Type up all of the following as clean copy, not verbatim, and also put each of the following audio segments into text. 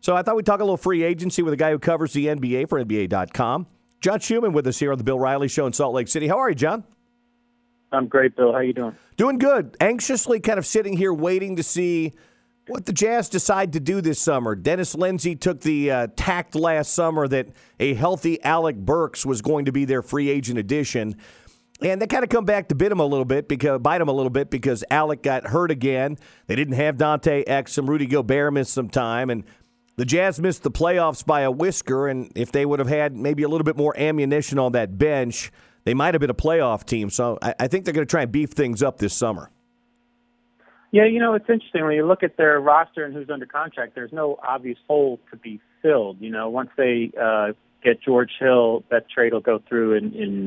So I thought we'd talk a little free agency with a guy who covers the NBA for NBA.com. John Schumann with us here on the Bill Riley Show in Salt Lake City. How are you, John? I'm great, Bill. How you doing? Doing good. Anxiously kind of sitting here waiting to see what the Jazz decide to do this summer. Dennis Lindsey took the tact last summer that a healthy Alec Burks was going to be their free agent addition. And they kind of come back to bite him a little bit because Alec got hurt again. They didn't have Dante Exum. Rudy Gobert missed some time. And the Jazz missed the playoffs by a whisker. And if they would have had maybe a little bit more ammunition on that bench, they might have been a playoff team. So I think they're going to try and beef things up this summer. Yeah, it's interesting. When you look at their roster and who's under contract, there's no obvious hole to be filled. Once they get George Hill, that trade will go through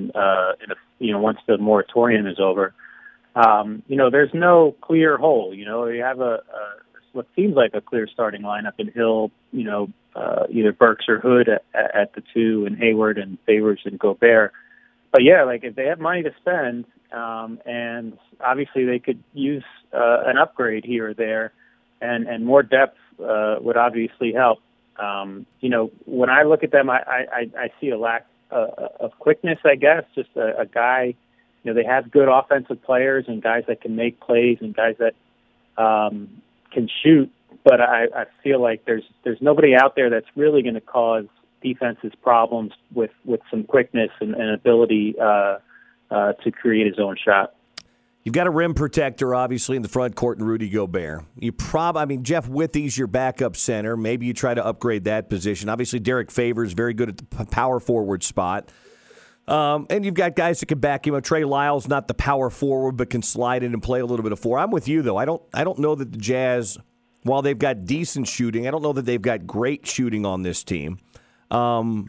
once the moratorium is over. There's no clear hole. You have what seems like a clear starting lineup in Hill, either Burks or Hood at the two, and Hayward and Favors and Gobert. But yeah, if they have money to spend, and obviously they could use an upgrade here or there, and more depth would obviously help. When I look at them, I see a lack of quickness, I guess. Just a guy, they have good offensive players and guys that can make plays and guys that can shoot. But I feel like there's nobody out there that's really going to cause defense's problems with some quickness and ability to create his own shot. You've got a rim protector, obviously, in the front court in Rudy Gobert. Jeff Withey's your backup center. Maybe you try to upgrade that position. Obviously, Derek Favors very good at the power forward spot. And you've got guys that can back him up. Trey Lyles, not the power forward, but can slide in and play a little bit of four. I'm with you, though. I don't know that the Jazz, while they've got decent shooting, I don't know that they've got great shooting on this team. Are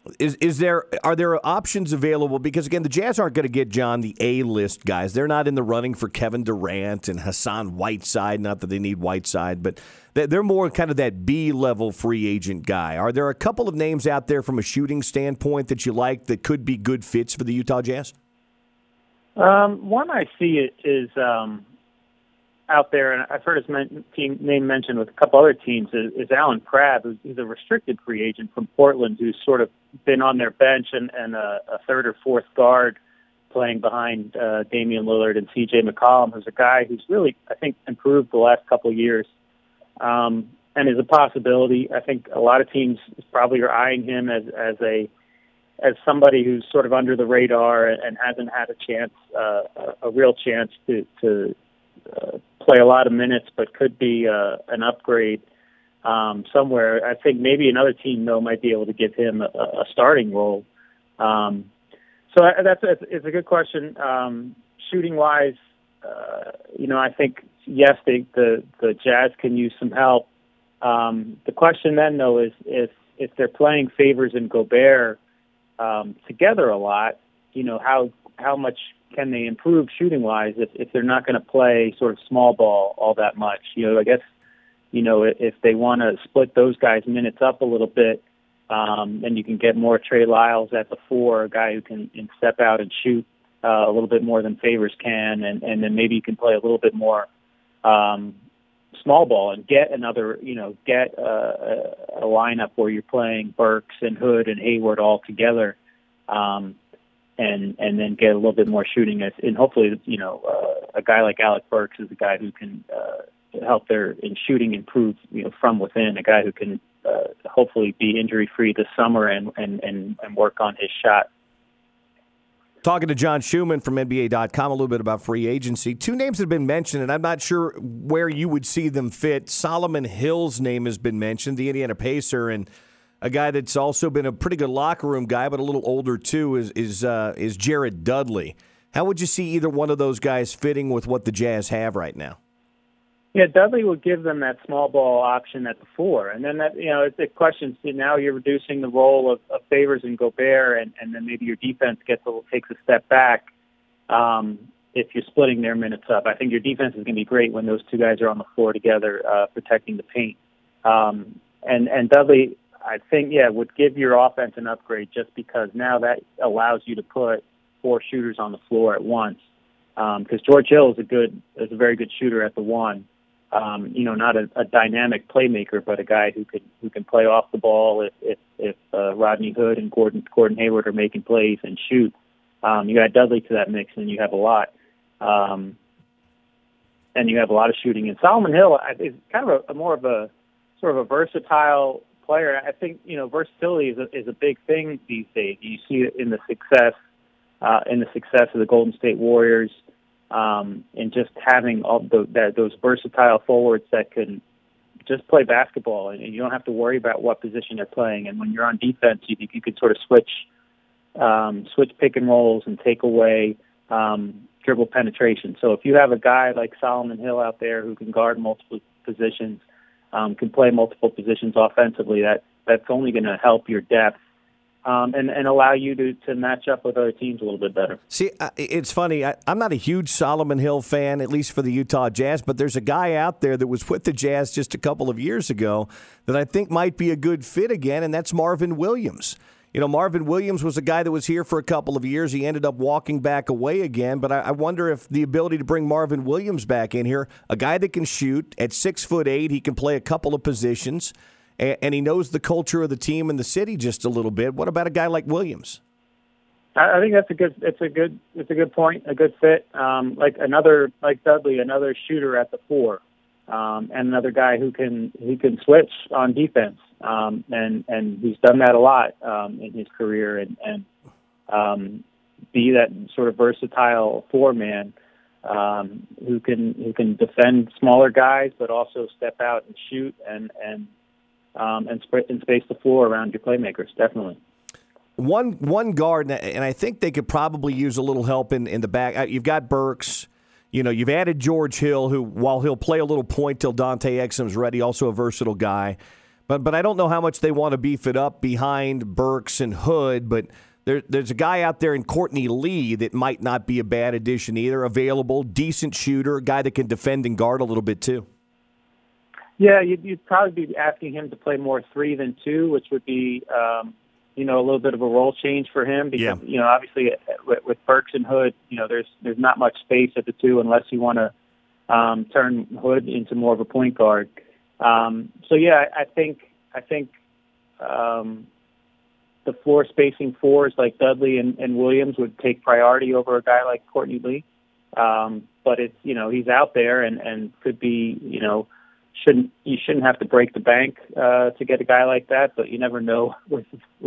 there options available? Because again, the Jazz aren't going to get John the A-list guys. They're not in the running for Kevin Durant and Hassan Whiteside. Not that they need Whiteside, but they're more kind of that B-level free agent guy. Are there a couple of names out there from a shooting standpoint that you like that could be good fits for the Utah Jazz? One I see is out there, and I've heard his name mentioned with a couple other teams, is Alan Crabb, who's a restricted free agent from Portland, who's sort of been on their bench and a third or fourth guard playing behind Damian Lillard and C.J. McCollum, who's a guy who's really, I think, improved the last couple of years and is a possibility. I think a lot of teams probably are eyeing him as somebody who's sort of under the radar and hasn't had a real chance to play a lot of minutes, but could be an upgrade somewhere. I think maybe another team, though, might be able to give him a starting role. So it's a good question. Shooting-wise, I think, yes, the Jazz can use some help. The question then, though, is if they're playing Favors and Gobert together a lot, how much can they improve shooting-wise if they're not going to play sort of small ball all that much? I guess, if they want to split those guys' minutes up a little bit, then you can get more Trey Lyles at the four, a guy who can step out and shoot a little bit more than Favors can, and then maybe you can play a little bit more small ball and get a lineup where you're playing Burks and Hood and Hayward all together. And then get a little bit more shooting, and hopefully, a guy like Alec Burks is a guy who can help their in shooting improve, from within. A guy who can hopefully be injury free this summer and work on his shot. Talking to John Schumann from NBA.com a little bit about free agency. Two names have been mentioned, and I'm not sure where you would see them fit. Solomon Hill's name has been mentioned, the Indiana Pacer, and a guy that's also been a pretty good locker room guy, but a little older too, is Jared Dudley. How would you see either one of those guys fitting with what the Jazz have right now? Yeah, Dudley would give them that small ball option at the four, and then that it's a question. Now you're reducing the role of Favors and Gobert, and then maybe your defense takes a step back. If you're splitting their minutes up, I think your defense is going to be great when those two guys are on the floor together, protecting the paint. And Dudley, I think, would give your offense an upgrade just because now that allows you to put four shooters on the floor at once. Because George Hill is a very good shooter at the one. not a dynamic playmaker, but a guy who can play off the ball if Rodney Hood and Gordon Hayward are making plays and shoot. You add Dudley to that mix, and you have a lot. And you have a lot of shooting. And Solomon Hill is kind of a more of a sort of a versatile player. I think versatility is a big thing these days. You see it in the success of the Golden State Warriors, and just having all those versatile forwards that can just play basketball, and you don't have to worry about what position they're playing. And when you're on defense, you can sort of switch pick and rolls and take away dribble penetration. So if you have a guy like Solomon Hill out there who can guard multiple positions, can play multiple positions offensively, that's only going to help your depth. And allow you to match up with other teams a little bit better. See, it's funny. I'm not a huge Solomon Hill fan, at least for the Utah Jazz, but there's a guy out there that was with the Jazz just a couple of years ago that I think might be a good fit again, and that's Marvin Williams. Marvin Williams was a guy that was here for a couple of years. He ended up walking back away again, but I wonder if the ability to bring Marvin Williams back in here, a guy that can shoot at 6'8", he can play a couple of positions, and he knows the culture of the team and the city just a little bit. What about a guy like Williams? I think it's a good point, a good fit. Like Dudley, another shooter at the 4, and another guy who can switch on defense, and he's done that a lot in his career, and be that sort of versatile 4-man who can defend smaller guys, but also step out and shoot and space the floor around your playmakers, definitely. One guard, and I think they could probably use a little help in the back. You've got Burks. You've added George Hill, who, while he'll play a little point till Dante Exum's ready, also a versatile guy. But I don't know how much they want to beef it up behind Burks and Hood, but there's a guy out there in Courtney Lee that might not be a bad addition either. Available, decent shooter, a guy that can defend and guard a little bit too. Yeah, you'd probably be asking him to play more 3 than 2, which would be, a little bit of a role change for him because, obviously with Burks and Hood, there's not much space at the 2 unless you want to turn Hood into more of a point guard. I think the floor spacing 4s like Dudley and Williams would take priority over a guy like Courtney Lee. But it's, he's out there and could be, you shouldn't have to break the bank to get a guy like that, but you never know with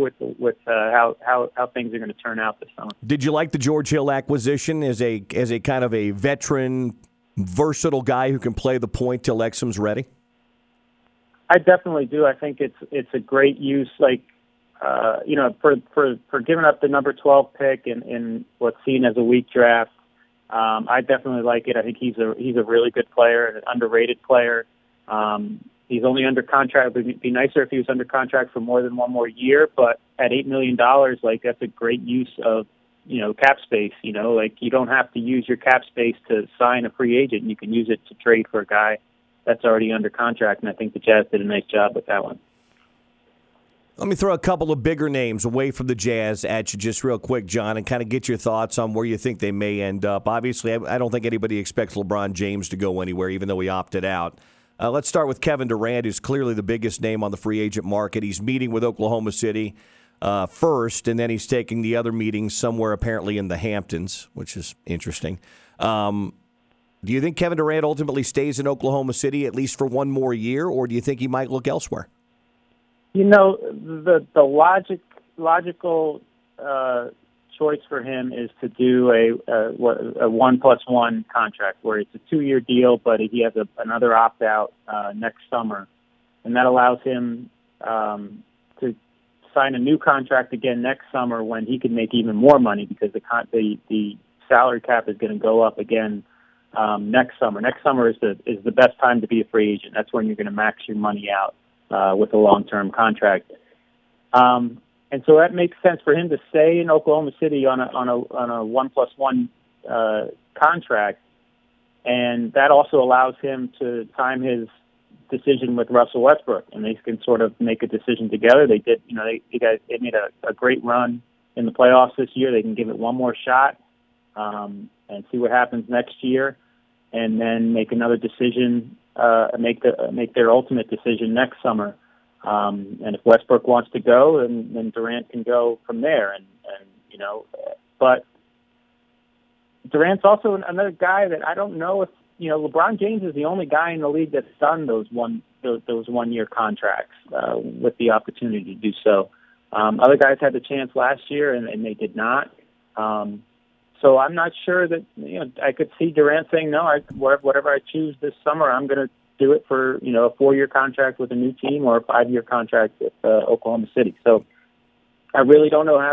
how things are going to turn out this summer. Did you like the George Hill acquisition as a kind of a veteran, versatile guy who can play the point till Exum's ready? I definitely do. I think it's a great use, for giving up the number 12 pick in what's seen as a weak draft. I definitely like it. I think he's a really good player, an underrated player. He's only under contract. It would be nicer if he was under contract for more than one more year, but at $8 million, that's a great use of, cap space. You don't have to use your cap space to sign a free agent. You can use it to trade for a guy that's already under contract, and I think the Jazz did a nice job with that one. Let me throw a couple of bigger names away from the Jazz at you just real quick, John, and kind of get your thoughts on where you think they may end up. Obviously, I don't think anybody expects LeBron James to go anywhere, even though he opted out. Let's start with Kevin Durant, who's clearly the biggest name on the free agent market. He's meeting with Oklahoma City first, and then he's taking the other meetings somewhere apparently in the Hamptons, which is interesting. Do you think Kevin Durant ultimately stays in Oklahoma City at least for one more year, or do you think he might look elsewhere? The logical choice for him is to do a 1+1 contract where it's a 2-year deal, but he has another opt-out next summer, and that allows him to sign a new contract again next summer when he can make even more money because the salary cap is going to go up again next summer. Next summer is the best time to be a free agent. That's when you're going to max your money out with a long-term contract. And so that makes sense for him to stay in Oklahoma City on a 1+1 contract, and that also allows him to time his decision with Russell Westbrook, and they can sort of make a decision together. They did, they made a great run in the playoffs this year. They can give it one more shot and see what happens next year, and then make another decision make their ultimate decision next summer. And if Westbrook wants to go, then Durant can go from there. And but Durant's also another guy that I don't know if, LeBron James is the only guy in the league that's done those 1 year contracts with the opportunity to do so. Other guys had the chance last year and they did not. So I'm not sure that, I could see Durant saying, no, whatever I choose this summer, I'm going to do it for, a 4-year contract with a new team or a 5-year contract with Oklahoma City. So I really don't know.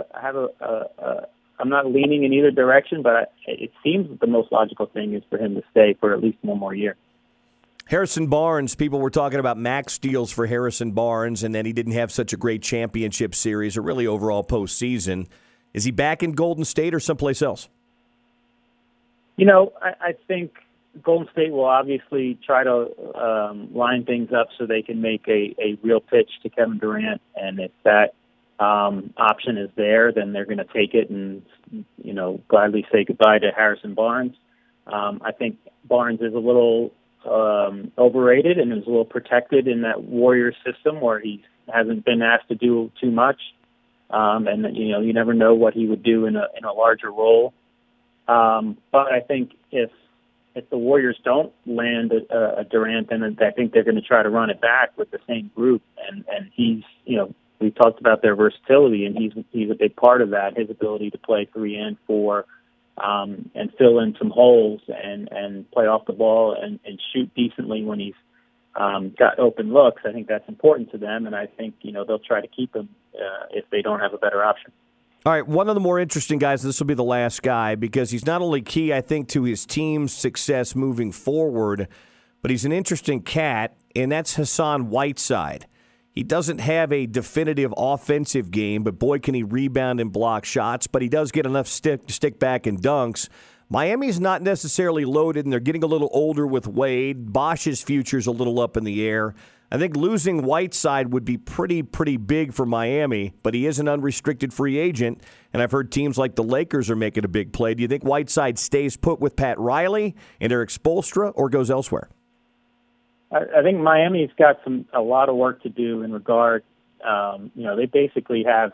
I'm not leaning in either direction, but it seems that the most logical thing is for him to stay for at least one more year. Harrison Barnes, people were talking about max deals for Harrison Barnes, and then he didn't have such a great championship series or really overall postseason. Is he back in Golden State or someplace else? I think Golden State will obviously try to line things up so they can make a real pitch to Kevin Durant, and if that option is there, then they're going to take it and, gladly say goodbye to Harrison Barnes. I think Barnes is a little overrated and is a little protected in that Warriors system where he hasn't been asked to do too much. And you never know what he would do in a larger role. But I think if the Warriors don't land a Durant, then I think they're going to try to run it back with the same group. And he's, we talked about their versatility, and he's a big part of that. His ability to play 3 and 4, and fill in some holes and play off the ball and shoot decently when he's got open looks. I think that's important to them, and I think they'll try to keep him if they don't have a better option. All right, one of the more interesting guys, this will be the last guy, because he's not only key, I think, to his team's success moving forward, but he's an interesting cat, and that's Hassan Whiteside. He doesn't have a definitive offensive game, but boy, can he rebound and block shots, but he does get enough stick back and dunks. Miami's not necessarily loaded, and they're getting a little older with Wade. Bosch's future's a little up in the air. I think losing Whiteside would be pretty big for Miami, but he is an unrestricted free agent, and I've heard teams like the Lakers are making a big play. Do you think Whiteside stays put with Pat Riley and Eric Spoelstra or goes elsewhere? I think Miami's got a lot of work to do in regard. They basically have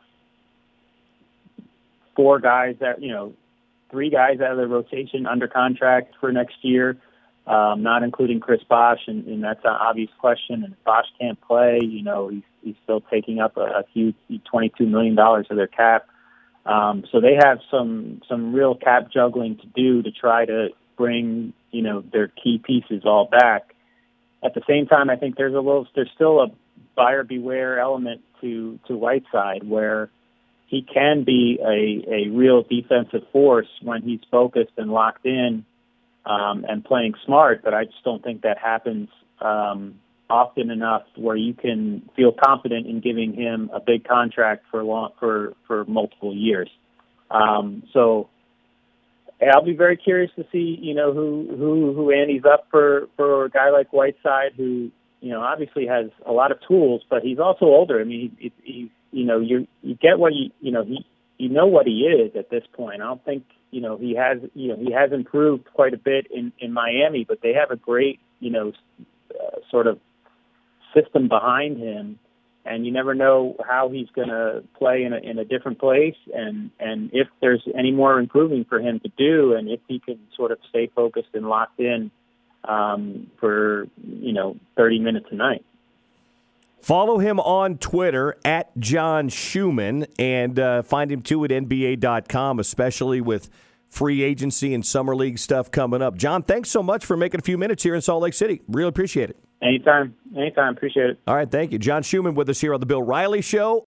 4 guys that, 3 guys out of the rotation under contract for next year, not including Chris Bosh, and that's an obvious question. And if Bosh can't play, he's still taking up a huge $22 million of their cap. So they have some real cap juggling to do to try to bring, their key pieces all back. At the same time, I think there's still a buyer beware element to Whiteside where he can be a real defensive force when he's focused and locked in and playing smart, but I just don't think that happens often enough where you can feel confident in giving him a big contract for multiple years. So I'll be very curious to see, who Andy's up for a guy like Whiteside, who, obviously has a lot of tools, but he's also older. I mean, you get what you know what he is at this point. I don't think, he has improved quite a bit in Miami, but they have a great, sort of system behind him. And you never know how he's going to play in a different place, and if there's any more improving for him to do, and if he can sort of stay focused and locked in for 30 minutes a night. Follow him on Twitter at John Schumann, and find him too at NBA.com, especially with free agency and summer league stuff coming up. John, thanks so much for making a few minutes here in Salt Lake City. Really appreciate it. Anytime. Appreciate it. All right, thank you. John Schumann with us here on the Bill Riley Show.